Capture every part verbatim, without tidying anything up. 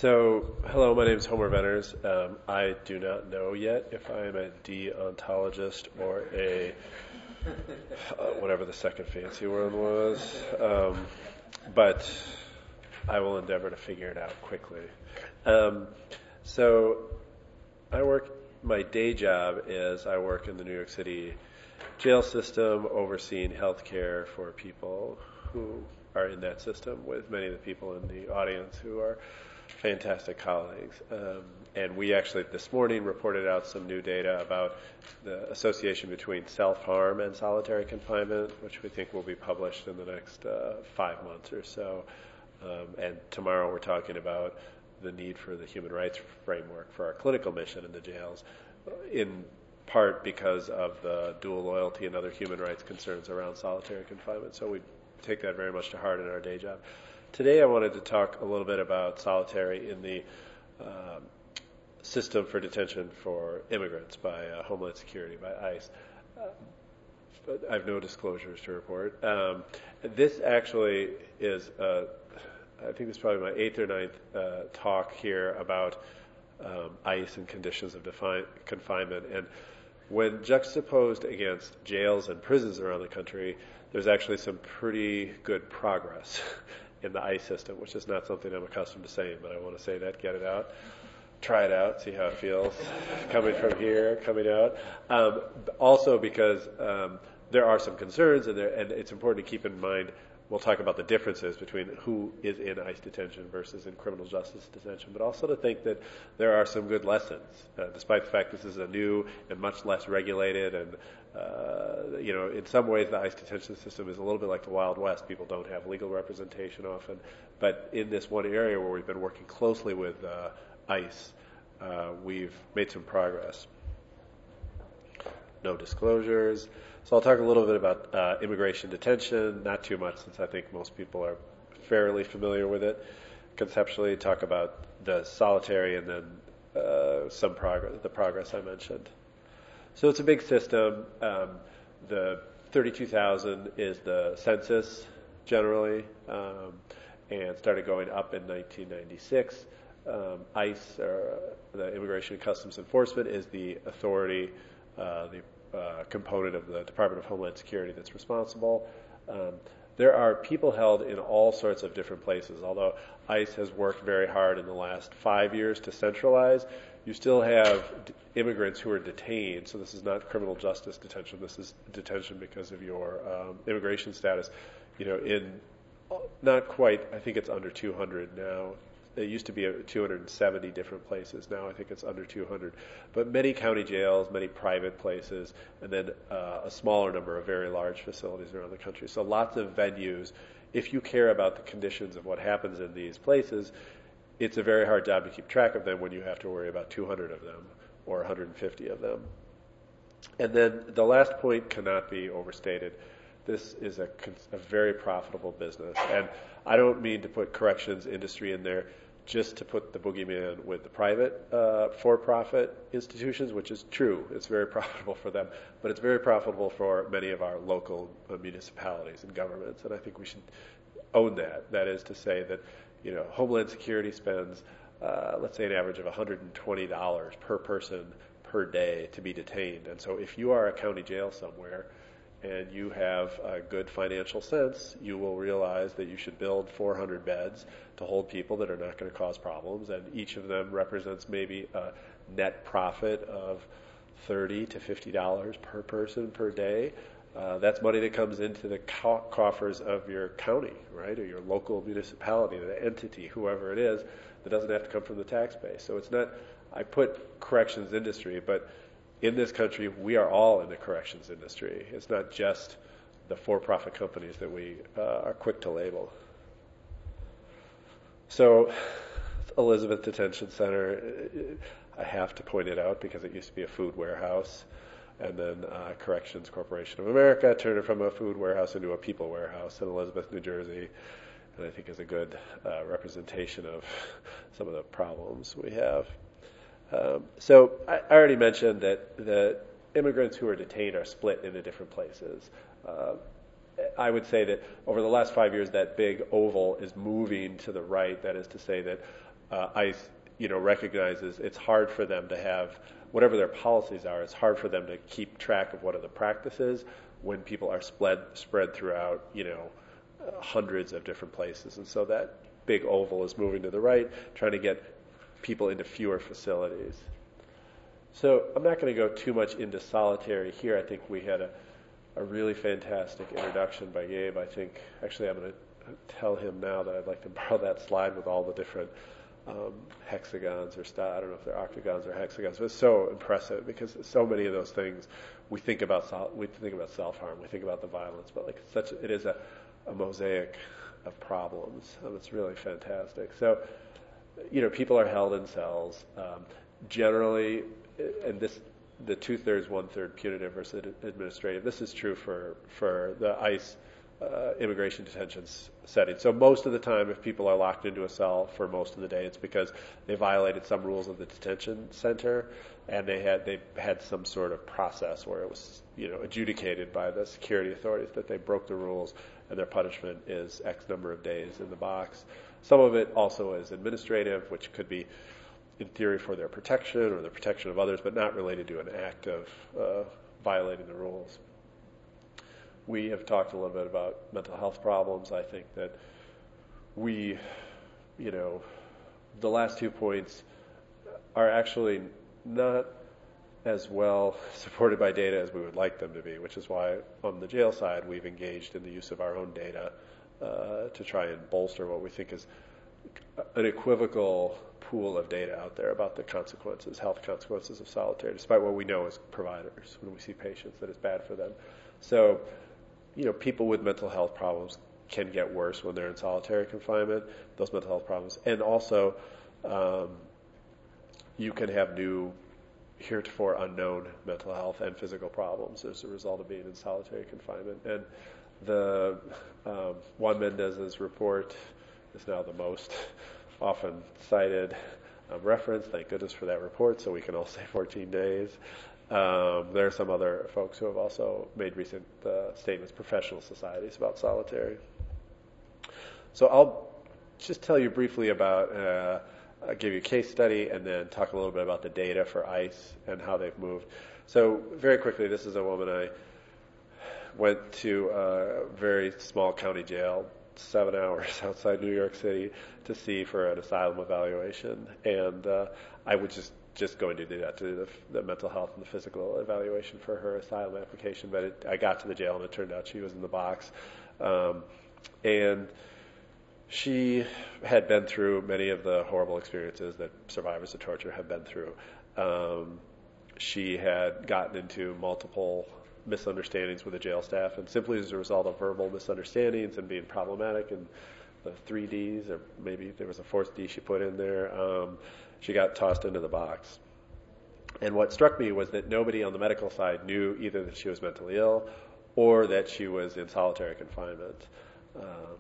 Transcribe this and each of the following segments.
So, hello, my name is Homer Venners. Um, I do not know yet if I am a deontologist or a, uh, whatever the second fancy word was, um, but I will endeavor to figure it out quickly. Um, so, I work, my day job is I work in the New York City jail system overseeing healthcare for people who are in that system, with many of the people in the audience who are fantastic colleagues. Um, and we actually this morning reported out some new data about the association between self-harm and solitary confinement, which we think will be published in the next uh, five months or so. Um, and tomorrow we're talking about the need for the human rights framework for our clinical mission in the jails, in part because of the dual loyalty and other human rights concerns around solitary confinement. So we take that very much to heart in our day job. Today I wanted to talk a little bit about solitary in the um, system for detention for immigrants by uh, Homeland Security, by ICE. Uh, but I have no disclosures to report. Um, this actually is, uh, I think this is probably my eighth or ninth uh, talk here about um, ICE and conditions of defi- confinement. And when juxtaposed against jails and prisons around the country, there's actually some pretty good progress in the ICE system, which is not something I'm accustomed to saying, but I want to say that, get it out, try it out, see how it feels, coming from here, coming out. Um, also because um, there are some concerns, and, there, and it's important to keep in mind, we'll talk about the differences between who is in ICE detention versus in criminal justice detention, but also to think that there are some good lessons, uh, despite the fact this is a new and much less regulated and Uh, you know, in some ways the ICE detention system is a little bit like the Wild West. People don't have legal representation often. But in this one area where we've been working closely with uh, ICE, uh, we've made some progress. No disclosures. So I'll talk a little bit about uh, immigration detention, not too much since I think most people are fairly familiar with it. Conceptually, talk about the solitary and then uh, some progress, the progress I mentioned. So it's a big system. Um, the thirty-two thousand is the census generally, um, and started going up in nineteen ninety-six. Um, ICE, or the Immigration and Customs Enforcement, is the authority, uh, the uh, component of the Department of Homeland Security that's responsible. Um, there are people held in all sorts of different places. Although ICE has worked very hard in the last five years to centralize, you still have d- immigrants who are detained. So this is not criminal justice detention. This is detention because of your um, immigration status. You know, in not quite, I think it's under two hundred now. It used to be two hundred seventy different places. Now I think it's under two hundred. But many county jails, many private places, and then uh, a smaller number of very large facilities around the country. So lots of venues. If you care about the conditions of what happens in these places, it's a very hard job to keep track of them when you have to worry about two hundred of them or one hundred fifty of them. And then the last point cannot be overstated. This is a, a very profitable business. And I don't mean to put corrections industry in there just to put the boogeyman with the private uh, for-profit institutions, which is true. It's very profitable for them. But it's very profitable for many of our local uh, municipalities and governments. And I think we should own that. That is to say that, you know, Homeland Security spends, uh, let's say, an average of one hundred twenty dollars per person per day to be detained. And so if you are a county jail somewhere and you have a good financial sense, you will realize that you should build four hundred beds to hold people that are not going to cause problems. And each of them represents maybe a net profit of thirty to fifty dollars per person per day. Uh, that's money that comes into the co- coffers of your county, right, or your local municipality, the entity, whoever it is, that doesn't have to come from the tax base. So it's not, I put corrections industry, but in this country, we are all in the corrections industry. It's not just the for-profit companies that we uh, are quick to label. So Elizabeth Detention Center, I have to point it out because it used to be a food warehouse. And then uh, Corrections Corporation of America turned it from a food warehouse into a people warehouse in Elizabeth, New Jersey, and I think is a good uh, representation of some of the problems we have. Um, so I, I already mentioned that the immigrants who are detained are split into different places. Uh, I would say that over the last five years, that big oval is moving to the right. That is to say that uh, ICE, you know, recognizes it's hard for them to have, whatever their policies are, it's hard for them to keep track of what are the practices when people are spread spread throughout, you know, uh, hundreds of different places. And so that big oval is moving to the right, trying to get people into fewer facilities. So I'm not going to go too much into solitary here. I think we had a, a really fantastic introduction by Gabe. I think, actually, I'm going to tell him now that I'd like to borrow that slide with all the different um, hexagons or st- I don't know if they're octagons or hexagons. But it's so impressive because so many of those things we think about. Sol- we think about self-harm, we think about the violence, but like such, it is a, a mosaic of problems. Um, it's really fantastic. So, you know, people are held in cells. Um, generally, and this, the two-thirds, one-third punitive versus administrative, this is true for, for the ICE uh, immigration detention setting. So most of the time, if people are locked into a cell for most of the day, it's because they violated some rules of the detention center, and they had they had some sort of process where it was, you know, adjudicated by the security authorities that they broke the rules, and their punishment is X number of days in the box. Some of it also is administrative, which could be in theory for their protection or the protection of others, but not related to an act of uh, violating the rules. We have talked a little bit about mental health problems. I think that we, you know, the last two points are actually not as well supported by data as we would like them to be, which is why on the jail side we've engaged in the use of our own data uh, to try and bolster what we think is an equivocal pool of data out there about the consequences, health consequences of solitary, despite what we know as providers when we see patients that it's bad for them. So, you know, people with mental health problems can get worse when they're in solitary confinement, those mental health problems. And also, um, you can have new, heretofore unknown mental health and physical problems as a result of being in solitary confinement. And the um, Juan Mendez's report is now the most often cited um, reference. Thank goodness for that report, so we can all say fourteen days. Um, there are some other folks who have also made recent uh, statements, professional societies, about solitary. So I'll just tell you briefly about, uh, I'll give you a case study and then talk a little bit about the data for ICE and how they've moved. So very quickly, this is a woman I went to a very small county jail, seven hours outside New York City, to see for an asylum evaluation. And uh, I was just, just going to do that, to do the, the mental health and the physical evaluation for her asylum application. But it, I got to the jail, and it turned out she was in the box. Um, and she had been through many of the horrible experiences that survivors of torture have been through. Um, she had gotten into multiple misunderstandings with the jail staff, and simply as a result of verbal misunderstandings and being problematic, and the three Ds, or maybe there was a fourth D she put in there, um, she got tossed into the box. And what struck me was that nobody on the medical side knew either that she was mentally ill or that she was in solitary confinement. Um,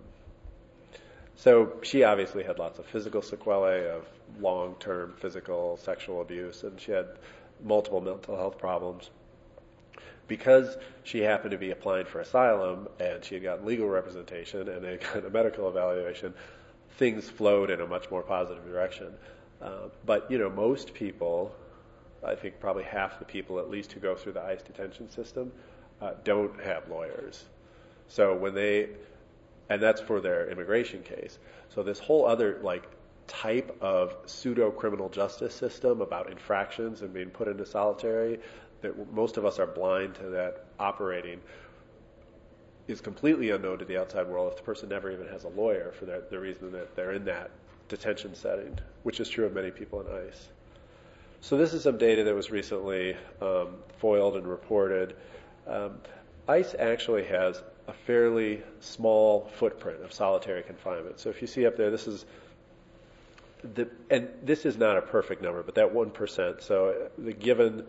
so she obviously had lots of physical sequelae of long-term physical sexual abuse, and she had multiple mental health problems. Because she happened to be applying for asylum and she had gotten legal representation and they got a medical evaluation, things flowed in a much more positive direction. Uh, but, you know, most people, I think probably half the people at least who go through the ICE detention system, uh, don't have lawyers. So when they, and that's for their immigration case. So this whole other, like, type of pseudo-criminal justice system about infractions and being put into solitary, that most of us are blind to that operating, is completely unknown to the outside world if the person never even has a lawyer for that, the reason that they're in that detention setting, which is true of many people in ICE. So this is some data that was recently um, foiled and reported. Um, ICE actually has a fairly small footprint of solitary confinement. So if you see up there, this is the, and this is not a perfect number, but that one percent. So the given,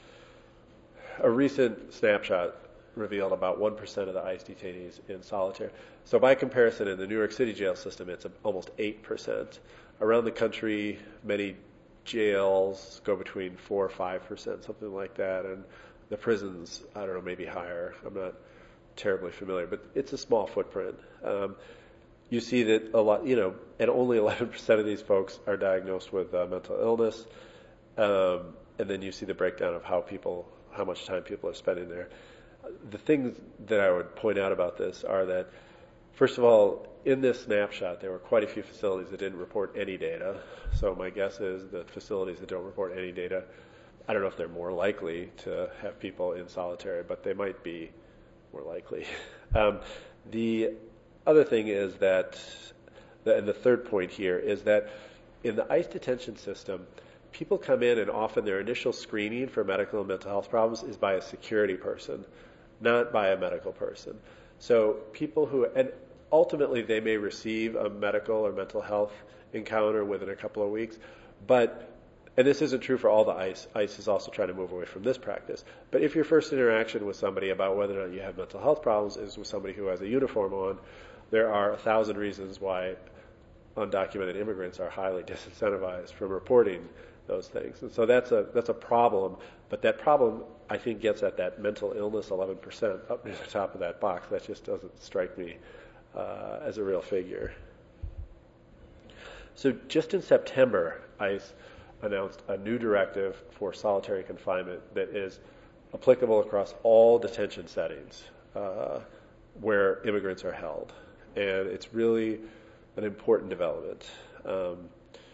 a recent snapshot revealed about one percent of the ICE detainees in solitary. So by comparison, in the New York City jail system, it's almost eight percent. Around the country, many jails go between four or five percent, something like that. And the prisons, I don't know, maybe higher. I'm not terribly familiar, but it's a small footprint. Um, you see that a lot, you know, and only eleven percent of these folks are diagnosed with uh, mental illness. Um, and then you see the breakdown of how people, how much time people are spending there. The things that I would point out about this are that, first of all, in this snapshot, there were quite a few facilities that didn't report any data. So my guess is the facilities that don't report any data, I don't know if they're more likely to have people in solitary, but they might be more likely. Um, the other thing is that, the, and the third point here is that in the ICE detention system, people come in and often their initial screening for medical and mental health problems is by a security person, not by a medical person. So people who, and ultimately they may receive a medical or mental health encounter within a couple of weeks, but, and this isn't true for all the ICE, ICE is also trying to move away from this practice, but if your first interaction with somebody about whether or not you have mental health problems is with somebody who has a uniform on, there are a thousand reasons why undocumented immigrants are highly disincentivized from reporting those things. And so that's a that's a problem, but that problem, I think, gets at that mental illness eleven percent up near the top of that box. That just doesn't strike me uh, as a real figure. So just in September, ICE announced a new directive for solitary confinement that is applicable across all detention settings uh, where immigrants are held. And it's really an important development. Um,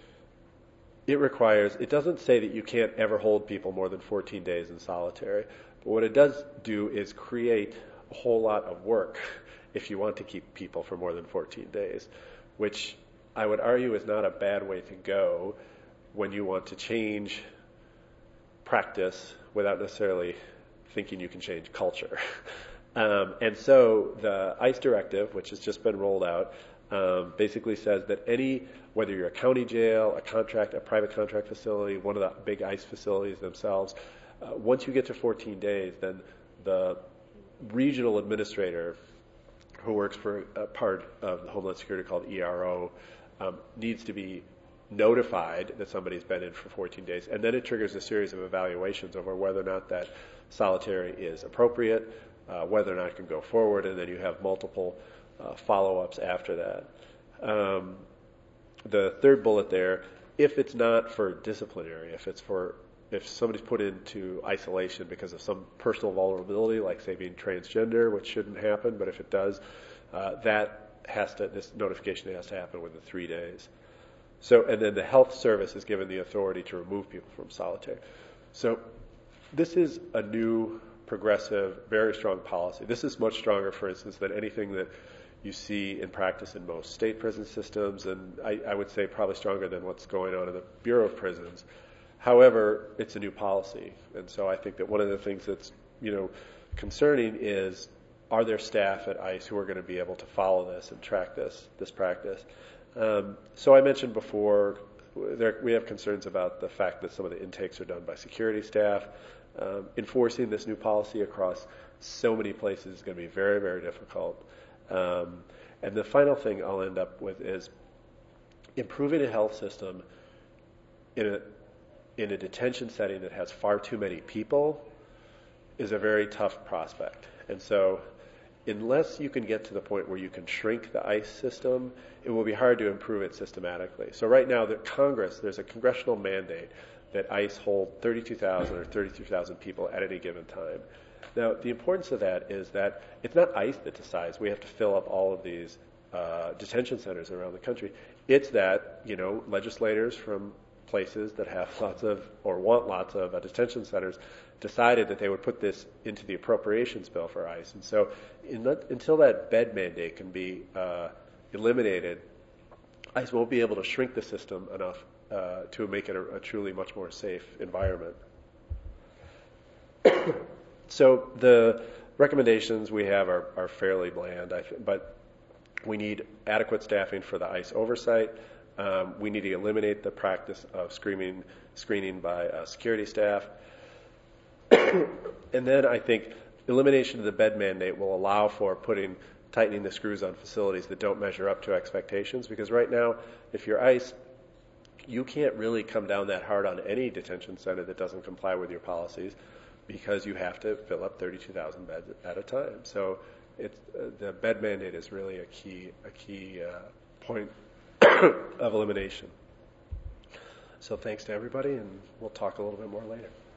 it requires, it doesn't say that you can't ever hold people more than fourteen days in solitary, but what it does do is create a whole lot of work if you want to keep people for more than fourteen days, which I would argue is not a bad way to go when you want to change practice without necessarily thinking you can change culture. Um, and so the ICE directive, which has just been rolled out, um, basically says that any, whether you're a county jail, a contract, a private contract facility, one of the big ICE facilities themselves, uh, once you get to fourteen days, then the regional administrator who works for a part of Homeland Security called E R O um, needs to be notified that somebody's been in for fourteen days, and then it triggers a series of evaluations over whether or not that solitary is appropriate, uh, whether or not it can go forward, and then you have multiple uh, follow-ups after that. Um, the third bullet there, if it's not for disciplinary, if it's for, if somebody's put into isolation because of some personal vulnerability, like say being transgender, which shouldn't happen, but if it does, uh, that has to, this notification has to happen within three days. So, and then the health service is given the authority to remove people from solitary. So this is a new, progressive, very strong policy. This is much stronger, for instance, than anything that you see in practice in most state prison systems, and I, I would say probably stronger than what's going on in the Bureau of Prisons. However, it's a new policy, and so I think that one of the things that's, you know, concerning is, are there staff at ICE who are going to be able to follow this and track this, this practice? Um, so I mentioned before, there, we have concerns about the fact that some of the intakes are done by security staff. Um, enforcing this new policy across so many places is going to be very, very difficult. Um, and the final thing I'll end up with is improving a health system in a in a detention setting that has far too many people is a very tough prospect. And so unless you can get to the point where you can shrink the ICE system, it will be hard to improve it systematically. So right now, the Congress, there's a congressional mandate that ICE hold thirty-two thousand or thirty-three thousand people at any given time. Now, the importance of that is that it's not ICE that decides we have to fill up all of these uh, detention centers around the country. It's that, you know, legislators from places that have lots of, or want lots of uh, detention centers decided that they would put this into the appropriations bill for ICE. And so in that, until that bed mandate can be uh, eliminated, ICE won't be able to shrink the system enough uh, to make it a, a truly much more safe environment. So the recommendations we have are, are fairly bland, I th- but we need adequate staffing for the ICE oversight. Um, we need to eliminate the practice of screening, screening by uh, security staff. And then I think elimination of the bed mandate will allow for putting, tightening the screws on facilities that don't measure up to expectations, because right now, if you're ICE, you can't really come down that hard on any detention center that doesn't comply with your policies, because you have to fill up thirty-two thousand beds at a time. So it's uh, the bed mandate is really a key a key uh, point of elimination. So thanks to everybody, and we'll talk a little bit more later.